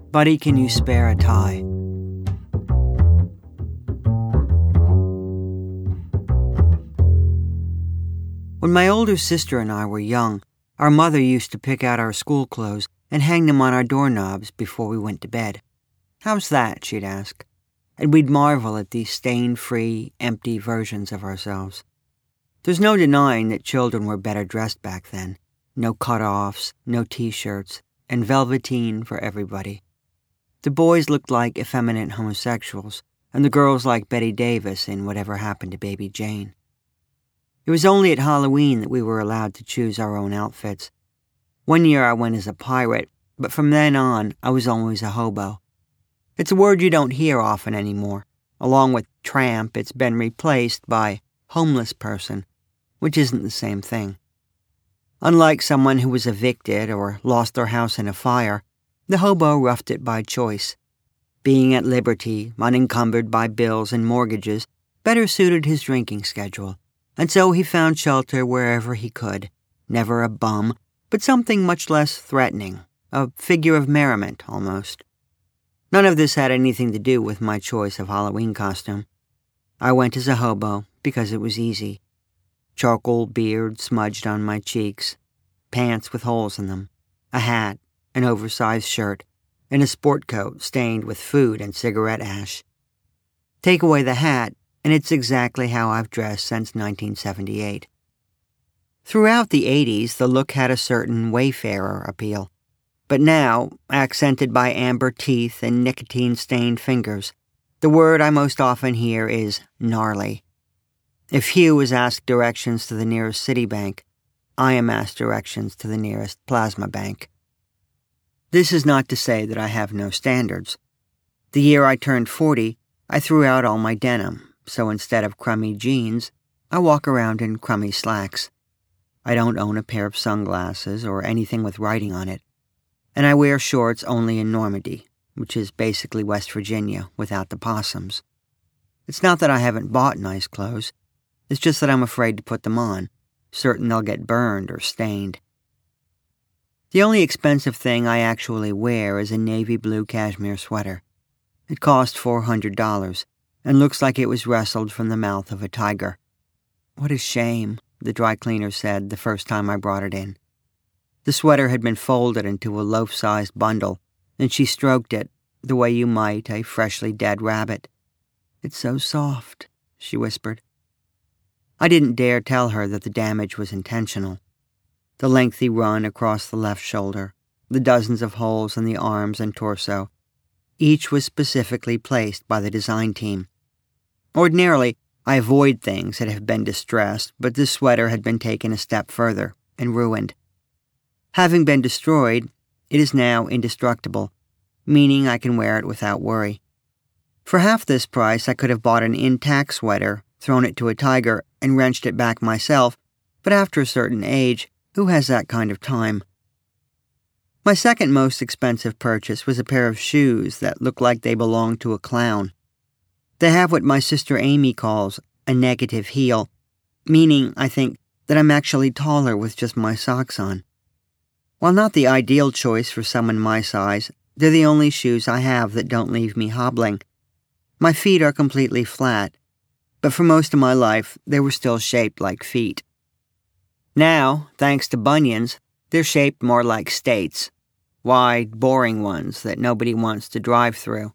Buddy, can you spare a tie? When my older sister and I were young, our mother used to pick out our school clothes and hang them on our doorknobs before we went to bed. "How's that?" she'd ask. And we'd marvel at these stain-free, empty versions of ourselves. There's no denying that children were better dressed back then. No cut-offs, no T-shirts, and velveteen for everybody. The boys looked like effeminate homosexuals, and the girls like Betty Davis in Whatever Happened to Baby Jane. It was only at Halloween that we were allowed to choose our own outfits. One year I went as a pirate, but from then on, I was always a hobo. It's a word you don't hear often anymore. Along with tramp, it's been replaced by homeless person, which isn't the same thing. Unlike someone who was evicted or lost their house in a fire, the hobo roughed it by choice. Being at liberty, unencumbered by bills and mortgages, better suited his drinking schedule, and so he found shelter wherever he could. Never a bum, but something much less threatening, a figure of merriment, almost. None of this had anything to do with my choice of Halloween costume. I went as a hobo because it was easy. Charcoal beard smudged on my cheeks, pants with holes in them, a hat, an oversized shirt, and a sport coat stained with food and cigarette ash. Take away the hat, and it's exactly how I've dressed since 1978. Throughout the 80s, the look had a certain wayfarer appeal. But now, accented by amber teeth and nicotine-stained fingers, the word I most often hear is gnarly. If Hugh is asked directions to the nearest Citibank, I am asked directions to the nearest plasma bank. This is not to say that I have no standards. The year I turned 40, I threw out all my denim, so instead of crummy jeans, I walk around in crummy slacks. I don't own a pair of sunglasses or anything with writing on it, and I wear shorts only in Normandy, which is basically West Virginia without the possums. It's not that I haven't bought nice clothes, it's just that I'm afraid to put them on, certain they'll get burned or stained. The only expensive thing I actually wear is a navy blue cashmere sweater. It cost $400 and looks like it was wrestled from the mouth of a tiger. "What a shame," the dry cleaner said the first time I brought it in. The sweater had been folded into a loaf-sized bundle, and she stroked it the way you might a freshly dead rabbit. "It's so soft," she whispered. I didn't dare tell her that the damage was intentional. The lengthy run across the left shoulder, the dozens of holes in the arms and torso, each was specifically placed by the design team. Ordinarily, I avoid things that have been distressed, but this sweater had been taken a step further and ruined. Having been destroyed, it is now indestructible, meaning I can wear it without worry. For half this price, I could have bought an intact sweater, thrown it to a tiger, and wrenched it back myself, but after a certain age, who has that kind of time? My second most expensive purchase was a pair of shoes that look like they belong to a clown. They have what my sister Amy calls a negative heel, meaning, I think, that I'm actually taller with just my socks on. While not the ideal choice for someone my size, they're the only shoes I have that don't leave me hobbling. My feet are completely flat, but for most of my life, they were still shaped like feet. Now, thanks to bunions, they're shaped more like states, wide, boring ones that nobody wants to drive through.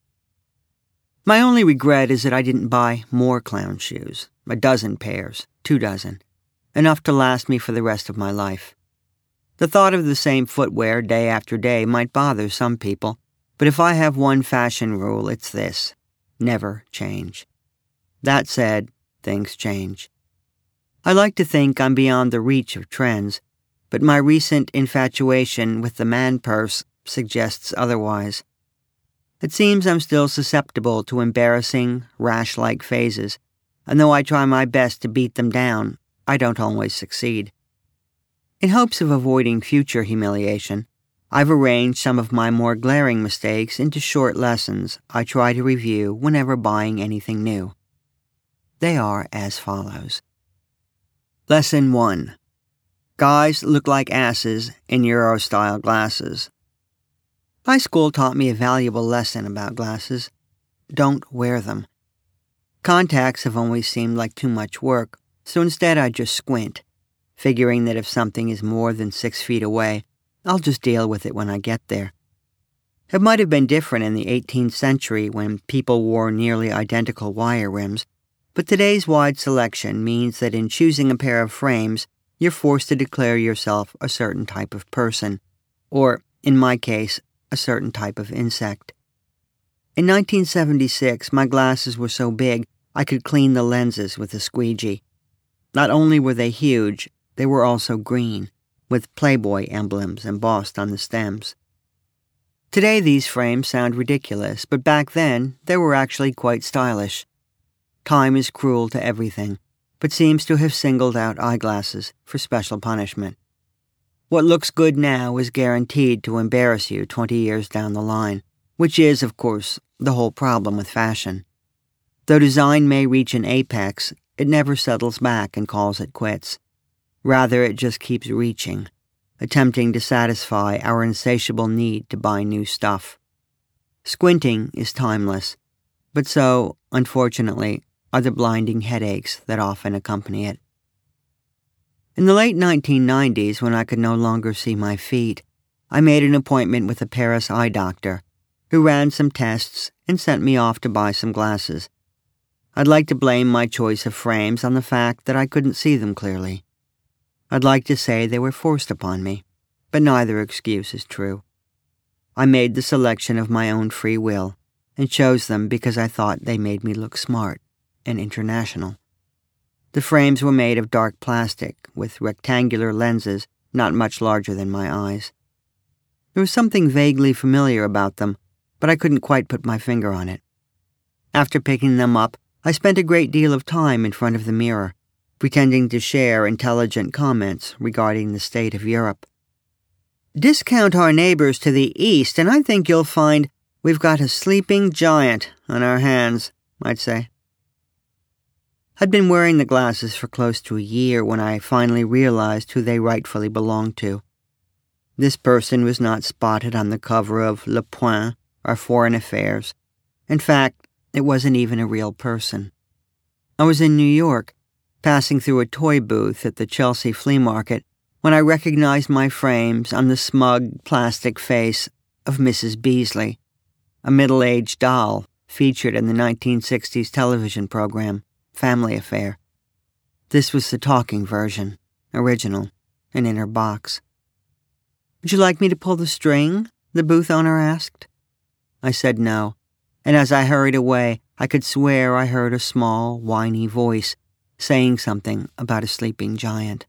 My only regret is that I didn't buy more clown shoes, 12 pairs, 24, enough to last me for the rest of my life. The thought of the same footwear day after day might bother some people, but if I have one fashion rule, it's this: never change. That said, things change. I like to think I'm beyond the reach of trends, but my recent infatuation with the man purse suggests otherwise. It seems I'm still susceptible to embarrassing, rash-like phases, and though I try my best to beat them down, I don't always succeed. In hopes of avoiding future humiliation, I've arranged some of my more glaring mistakes into short lessons I try to review whenever buying anything new. They are as follows. Lesson 1. Guys look like asses in Euro-style glasses. High school taught me a valuable lesson about glasses. Don't wear them. Contacts have always seemed like too much work, so instead I just squint, figuring that if something is more than 6 feet away, I'll just deal with it when I get there. It might have been different in the 18th century when people wore nearly identical wire rims, but today's wide selection means that in choosing a pair of frames, you're forced to declare yourself a certain type of person, or, in my case, a certain type of insect. In 1976, my glasses were so big I could clean the lenses with a squeegee. Not only were they huge, they were also green, with Playboy emblems embossed on the stems. Today these frames sound ridiculous, but back then they were actually quite stylish. Time is cruel to everything, but seems to have singled out eyeglasses for special punishment. What looks good now is guaranteed to embarrass you 20 years down the line, which is, of course, the whole problem with fashion. Though design may reach an apex, it never settles back and calls it quits. Rather, it just keeps reaching, attempting to satisfy our insatiable need to buy new stuff. Squinting is timeless, but so, unfortunately, are the blinding headaches that often accompany it. In the late 1990s, when I could no longer see my feet, I made an appointment with a Paris eye doctor, who ran some tests and sent me off to buy some glasses. I'd like to blame my choice of frames on the fact that I couldn't see them clearly. I'd like to say they were forced upon me, but neither excuse is true. I made the selection of my own free will and chose them because I thought they made me look smart and international. The frames were made of dark plastic with rectangular lenses not much larger than my eyes. There was something vaguely familiar about them, but I couldn't quite put my finger on it. After picking them up, I spent a great deal of time in front of the mirror, pretending to share intelligent comments regarding the state of Europe. Discount our neighbors to the east, and I think you'll find we've got a sleeping giant on our hands, I'd say. I'd been wearing the glasses for close to a year when I finally realized who they rightfully belonged to. This person was not spotted on the cover of Le Point or Foreign Affairs. In fact, it wasn't even a real person. I was in New York, passing through a toy booth at the Chelsea flea market, when I recognized my frames on the smug plastic face of Mrs. Beasley, a middle-aged doll featured in the 1960s television program, Family Affair. This was the talking version, original, and in her box. "Would you like me to pull the string?" the booth owner asked. I said no, and as I hurried away, I could swear I heard a small, whiny voice saying something about a sleeping giant.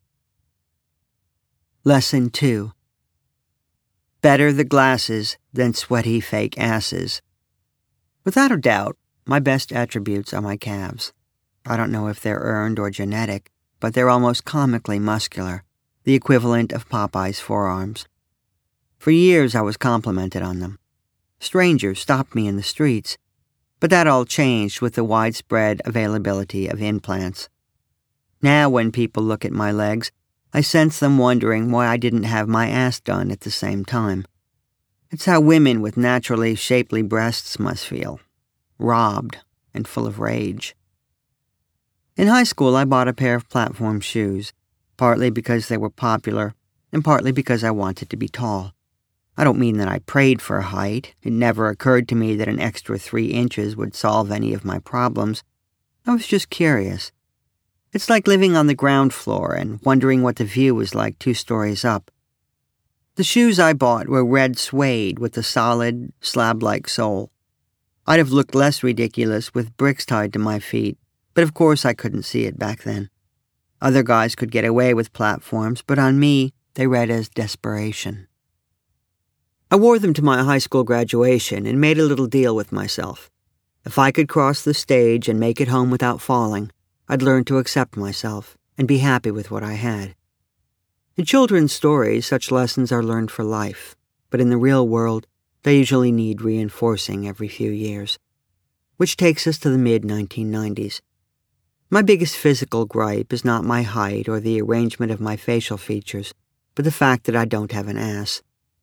Lesson 2. Better the glasses than sweaty fake asses. Without a doubt, my best attributes are my calves. I don't know if they're earned or genetic, but they're almost comically muscular, the equivalent of Popeye's forearms. For years I was complimented on them. Strangers stopped me in the streets, but that all changed with the widespread availability of implants. Now when people look at my legs, I sense them wondering why I didn't have my ass done at the same time. It's how women with naturally shapely breasts must feel, robbed and full of rage. In high school, I bought a pair of platform shoes, partly because they were popular and partly because I wanted to be tall. I don't mean that I prayed for height. It never occurred to me that an extra 3 inches would solve any of my problems. I was just curious. It's like living on the ground floor and wondering what the view was like 2 stories up. The shoes I bought were red suede with a solid, slab-like sole. I'd have looked less ridiculous with bricks tied to my feet, but of course I couldn't see it back then. Other guys could get away with platforms, but on me, they read as desperation. I wore them to my high school graduation and made a little deal with myself. If I could cross the stage and make it home without falling, I'd learn to accept myself and be happy with what I had. In children's stories, such lessons are learned for life, but in the real world, they usually need reinforcing every few years. Which takes us to the mid-1990s. My biggest physical gripe is not my height or the arrangement of my facial features, but the fact that I don't have an ass.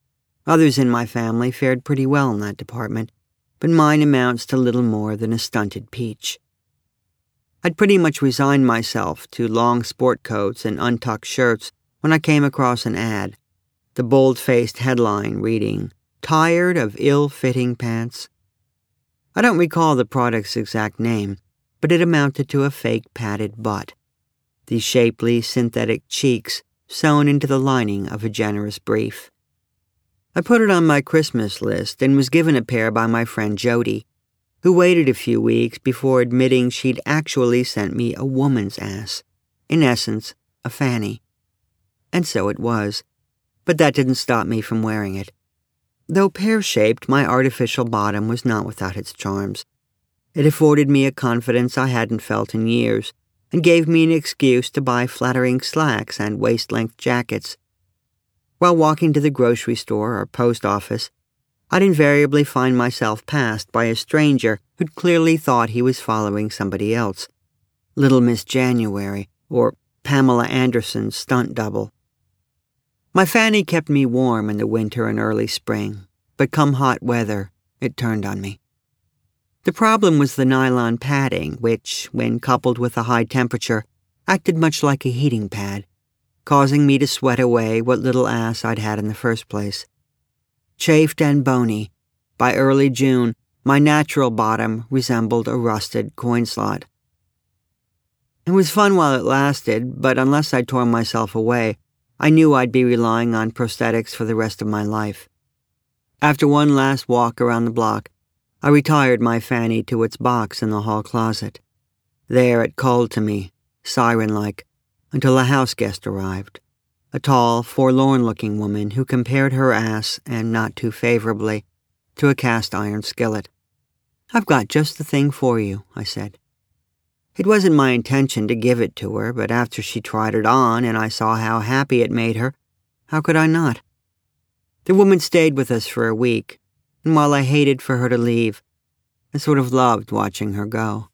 Others in my family fared pretty well in that department, but mine amounts to little more than a stunted peach. I'd pretty much resigned myself to long sport coats and untucked shirts when I came across an ad, the bold-faced headline reading, "Tired of ill-fitting pants?" I don't recall the product's exact name, but it amounted to a fake padded butt, the shapely synthetic cheeks sewn into the lining of a generous brief. I put it on my Christmas list and was given a pair by my friend Jody, who waited a few weeks before admitting she'd actually sent me a woman's ass, in essence, a fanny. And so it was, but that didn't stop me from wearing it. Though pear-shaped, my artificial bottom was not without its charms. It afforded me a confidence I hadn't felt in years, and gave me an excuse to buy flattering slacks and waist-length jackets. While walking to the grocery store or post office, I'd invariably find myself passed by a stranger who'd clearly thought he was following somebody else, Little Miss January or Pamela Anderson's stunt double. My fanny kept me warm in the winter and early spring, but come hot weather, it turned on me. The problem was the nylon padding, which, when coupled with a high temperature, acted much like a heating pad, causing me to sweat away what little ass I'd had in the first place. Chafed and bony, by early June, my natural bottom resembled a rusted coin slot. It was fun while it lasted, but unless I tore myself away, I knew I'd be relying on prosthetics for the rest of my life. After one last walk around the block, I retired my fanny to its box in the hall closet. There it called to me, siren-like, until a house guest arrived, a tall, forlorn-looking woman who compared her ass, and not too favorably, to a cast-iron skillet. "I've got just the thing for you," I said. It wasn't my intention to give it to her, but after she tried it on and I saw how happy it made her, how could I not? The woman stayed with us for a week, and while I hated for her to leave, I sort of loved watching her go.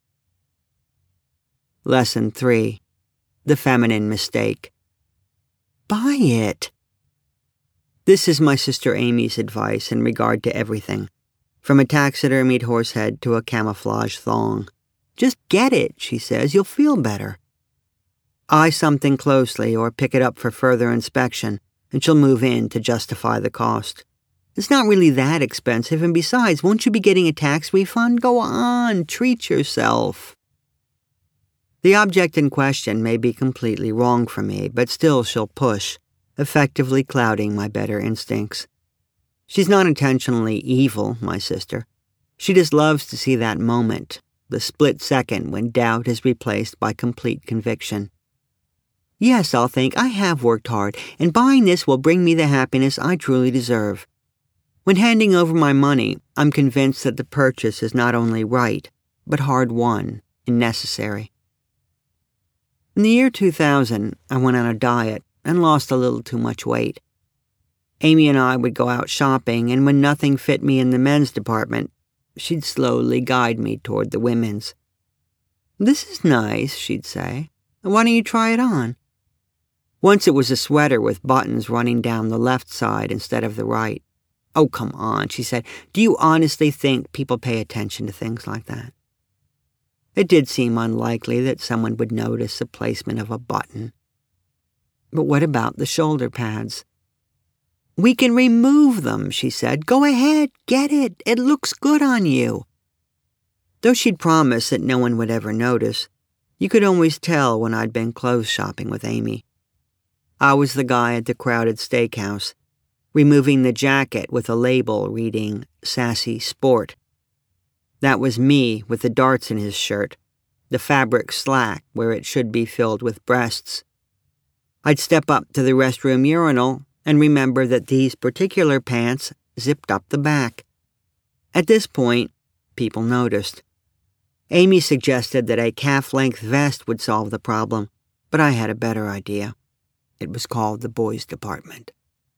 Lesson 3. The feminine mistake. Buy it. This is my sister Amy's advice in regard to everything, from a taxidermied horse head to a camouflage thong. Just get it, she says, you'll feel better. Eye something closely or pick it up for further inspection, and she'll move in to justify the cost. It's not really that expensive, and besides, won't you be getting a tax refund? Go on, treat yourself. The object in question may be completely wrong for me, but still she'll push, effectively clouding my better instincts. She's not intentionally evil, my sister. She just loves to see that moment, the split second when doubt is replaced by complete conviction. Yes, I'll think, I have worked hard, and buying this will bring me the happiness I truly deserve. When handing over my money, I'm convinced that the purchase is not only right, but hard-won and necessary. In the year 2000, I went on a diet and lost a little too much weight. Amy and I would go out shopping, and when nothing fit me in the men's department, she'd slowly guide me toward the women's. "This is nice," she'd say. "Why don't you try it on?" Once it was a sweater with buttons running down the left side instead of the right. "Oh, come on," she said. "Do you honestly think people pay attention to things like that?" It did seem unlikely that someone would notice the placement of a button. But what about the shoulder pads? "We can remove them," she said. "Go ahead, get it. It looks good on you." Though she'd promised that no one would ever notice, you could always tell when I'd been clothes shopping with Amy. I was the guy at the crowded steakhouse, removing the jacket with a label reading Sassy Sport. That was me with the darts in his shirt, the fabric slack where it should be filled with breasts. I'd step up to the restroom urinal and remember that these particular pants zipped up the back. At this point, people noticed. Amy suggested that a calf-length vest would solve the problem, but I had a better idea. It was called the boys' department.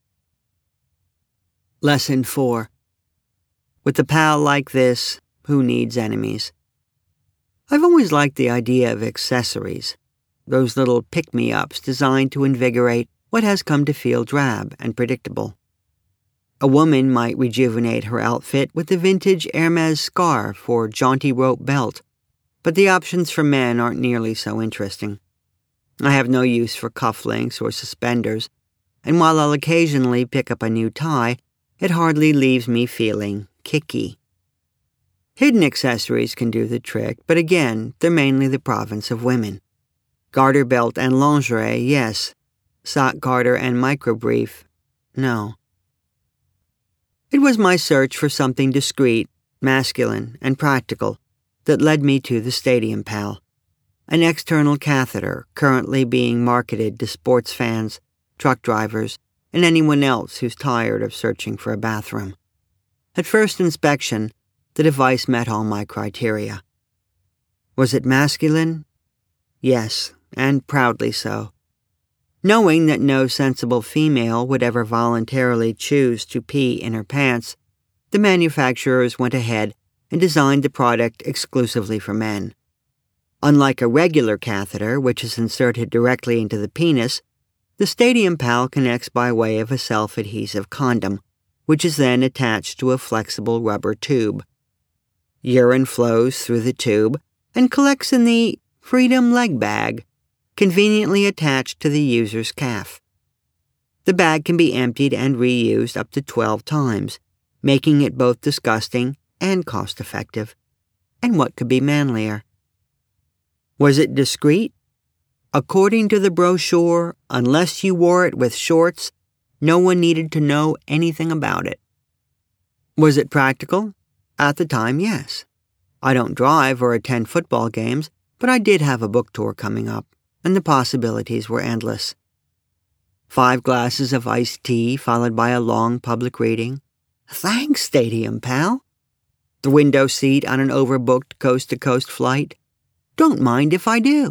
Lesson 4. With a pal like this, who needs enemies? I've always liked the idea of accessories, those little pick-me-ups designed to invigorate what has come to feel drab and predictable. A woman might rejuvenate her outfit with a vintage Hermes scarf or jaunty rope belt, but the options for men aren't nearly so interesting. I have no use for cufflinks or suspenders, and while I'll occasionally pick up a new tie, it hardly leaves me feeling kicky. Hidden accessories can do the trick, but again, they're mainly the province of women. Garter belt and lingerie, yes. Sock garter and microbrief, no. It was my search for something discreet, masculine, and practical that led me to the Stadium Pal, an external catheter currently being marketed to sports fans, truck drivers, and anyone else who's tired of searching for a bathroom. At first inspection, the device met all my criteria. Was it masculine? Yes, and proudly so. Knowing that no sensible female would ever voluntarily choose to pee in her pants, the manufacturers went ahead and designed the product exclusively for men. Unlike a regular catheter, which is inserted directly into the penis, the Stadium Pal connects by way of a self-adhesive condom, which is then attached to a flexible rubber tube. Urine flows through the tube and collects in the Freedom leg bag, conveniently attached to the user's calf. The bag can be emptied and reused up to 12 times, making it both disgusting and cost-effective. And what could be manlier? Was it discreet? According to the brochure, unless you wore it with shorts, no one needed to know anything about it. Was it practical? At the time, yes. I don't drive or attend football games, but I did have a book tour coming up, and the possibilities were endless. 5 glasses of iced tea followed by a long public reading. Thanks, Stadium Pal. The window seat on an overbooked coast-to-coast flight. Don't mind if I do.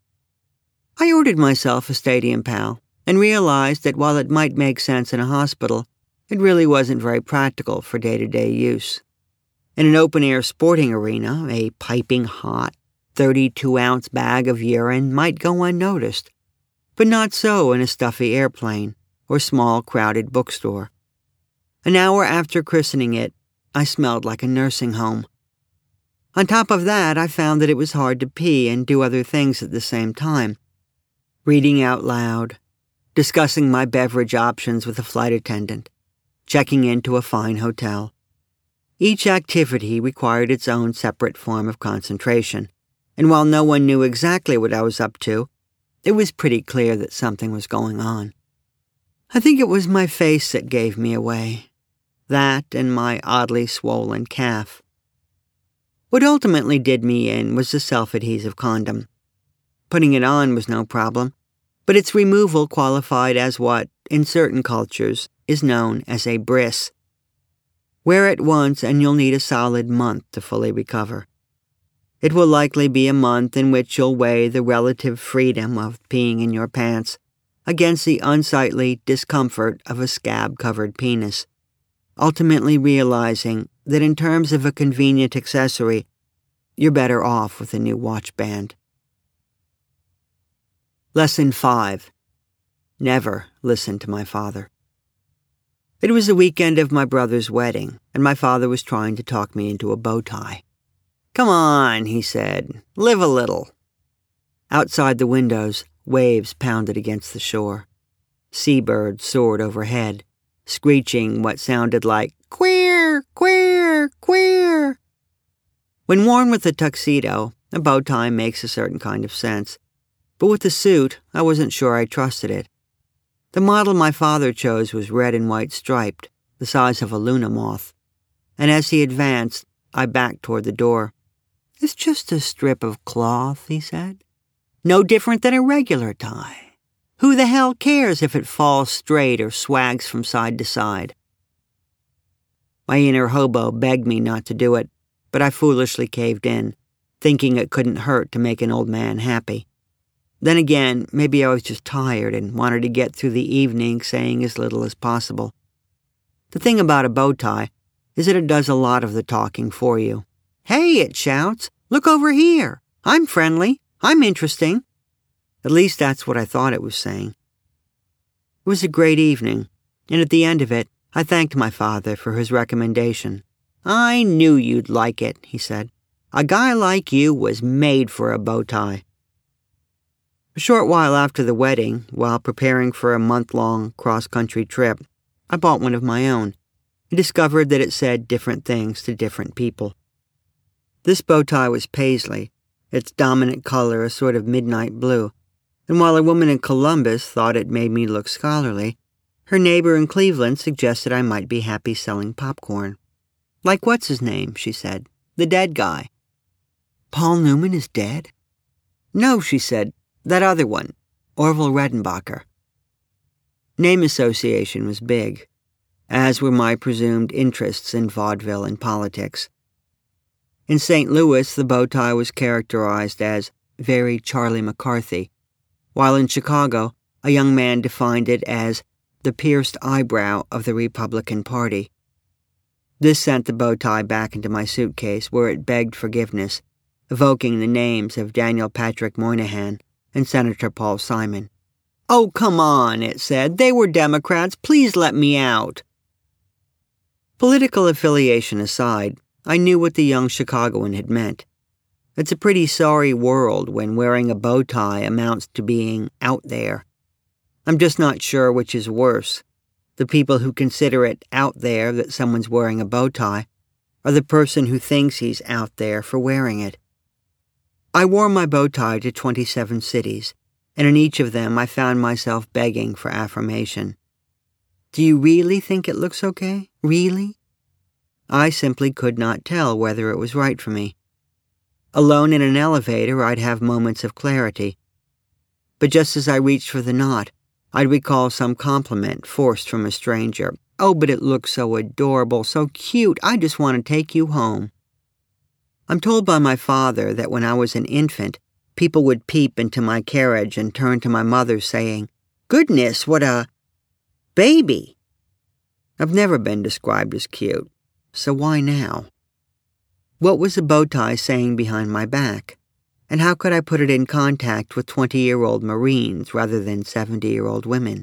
I ordered myself a Stadium Pal and realized that while it might make sense in a hospital, it really wasn't very practical for day-to-day use. In an open-air sporting arena, a piping hot 32-ounce bag of urine might go unnoticed, but not so in a stuffy airplane or small, crowded bookstore. An hour after christening it, I smelled like a nursing home. On top of that, I found that it was hard to pee and do other things at the same time. Reading out loud, discussing my beverage options with a flight attendant, checking into a fine hotel. Each activity required its own separate form of concentration, and while no one knew exactly what I was up to, it was pretty clear that something was going on. I think it was my face that gave me away. That and my oddly swollen calf. What ultimately did me in was the self-adhesive condom. Putting it on was no problem, but its removal qualified as what, in certain cultures, is known as a bris. Wear it once and you'll need a solid month to fully recover. It will likely be a month in which you'll weigh the relative freedom of peeing in your pants against the unsightly discomfort of a scab-covered penis, ultimately realizing that in terms of a convenient accessory, you're better off with a new watch band. Lesson 5. Never listen to my father. It was the weekend of my brother's wedding, and my father was trying to talk me into a bow tie. Come on, he said, live a little. Outside the windows, waves pounded against the shore. Seabirds soared overhead, screeching what sounded like, queer, queer, queer. When worn with a tuxedo, a bow tie makes a certain kind of sense. But with the suit, I wasn't sure I trusted it. The model my father chose was red and white striped, the size of a Luna moth. And as he advanced, I backed toward the door. It's just a strip of cloth, he said. No different than a regular tie. Who the hell cares if it falls straight or swags from side to side? My inner hobo begged me not to do it, but I foolishly caved in, thinking it couldn't hurt to make an old man happy. Then again, maybe I was just tired and wanted to get through the evening saying as little as possible. The thing about a bow tie is that it does a lot of the talking for you. Hey, it shouts, look over here. I'm friendly. I'm interesting. At least that's what I thought it was saying. It was a great evening, and at the end of it, I thanked my father for his recommendation. "I knew you'd like it," he said. "A guy like you was made for a bow tie." A short while after the wedding, while preparing for a month-long cross-country trip, I bought one of my own and discovered that it said different things to different people. This bow tie was paisley, its dominant color a sort of midnight blue, and while a woman in Columbus thought it made me look scholarly, her neighbor in Cleveland suggested I might be happy selling popcorn. "Like what's-his-name," she said, "the dead guy." "Paul Newman is dead?" "No," she said, "that other one, Orville Redenbacher." Name association was big, as were my presumed interests in vaudeville and politics. In St. Louis, the bow tie was characterized as very Charlie McCarthy, while in Chicago, a young man defined it as the pierced eyebrow of the Republican Party. This sent the bow tie back into my suitcase, where it begged forgiveness, evoking the names of Daniel Patrick Moynihan and Senator Paul Simon. "Oh, come on," it said. "They were Democrats. Please let me out." Political affiliation aside, I knew what the young Chicagoan had meant. It's a pretty sorry world when wearing a bow tie amounts to being out there. I'm just not sure which is worse, the people who consider it out there that someone's wearing a bow tie, or the person who thinks he's out there for wearing it. I wore my bow tie to 27 cities, and in each of them I found myself begging for affirmation. "Do you really think it looks okay? Really?" I simply could not tell whether it was right for me. Alone in an elevator, I'd have moments of clarity. But just as I reached for the knot, I'd recall some compliment forced from a stranger. "Oh, but it looks so adorable, so cute. I just want to take you home." I'm told by my father that when I was an infant, people would peep into my carriage and turn to my mother saying, "Goodness, what a baby." I've never been described as cute, so why now? What was a bow tie saying behind my back? And how could I put it in contact with 20-year-old Marines rather than 70-year-old women?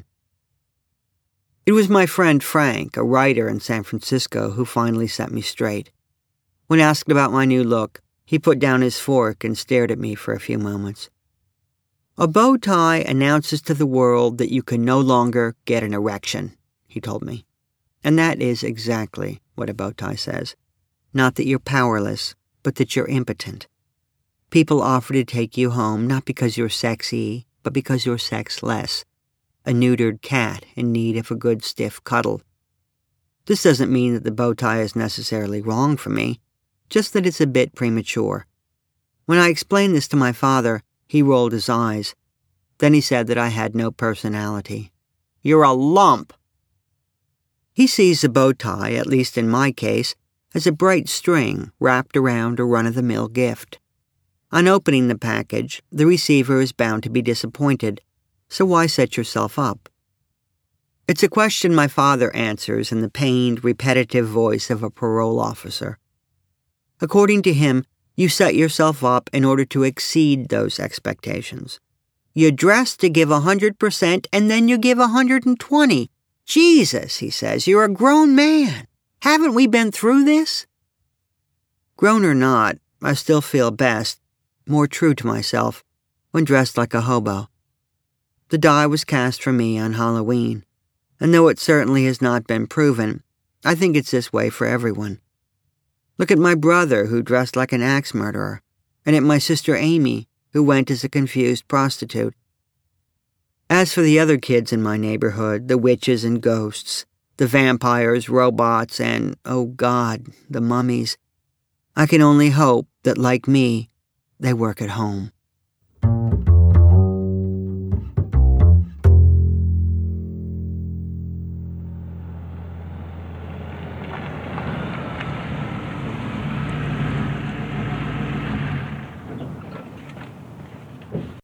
It was my friend Frank, a writer in San Francisco, who finally set me straight. When asked about my new look, he put down his fork and stared at me for a few moments. "A bow tie announces to the world that you can no longer get an erection," he told me. And that is exactly what a bow tie says. Not that you're powerless, but that you're impotent. People offer to take you home not because you're sexy, but because you're sexless. A neutered cat in need of a good stiff cuddle. This doesn't mean that the bow tie is necessarily wrong for me, just that it's a bit premature. When I explained this to my father, he rolled his eyes. Then he said that I had no personality. "You're a lump." He sees the bow tie, at least in my case, as a bright string wrapped around a run-of-the-mill gift. On opening the package, the receiver is bound to be disappointed, so why set yourself up? It's a question my father answers in the pained, repetitive voice of a parole officer. According to him, you set yourself up in order to exceed those expectations. You dress to give 100% and then you give 120. "Jesus," he says, "you're a grown man. Haven't we been through this?" Grown or not, I still feel best, more true to myself, when dressed like a hobo. The die was cast for me on Halloween, and though it certainly has not been proven, I think it's this way for everyone. Look at my brother, who dressed like an axe murderer, and at my sister Amy, who went as a confused prostitute. As for the other kids in my neighborhood, the witches and ghosts, the vampires, robots, and, oh God, the mummies, I can only hope that, like me, they work at home.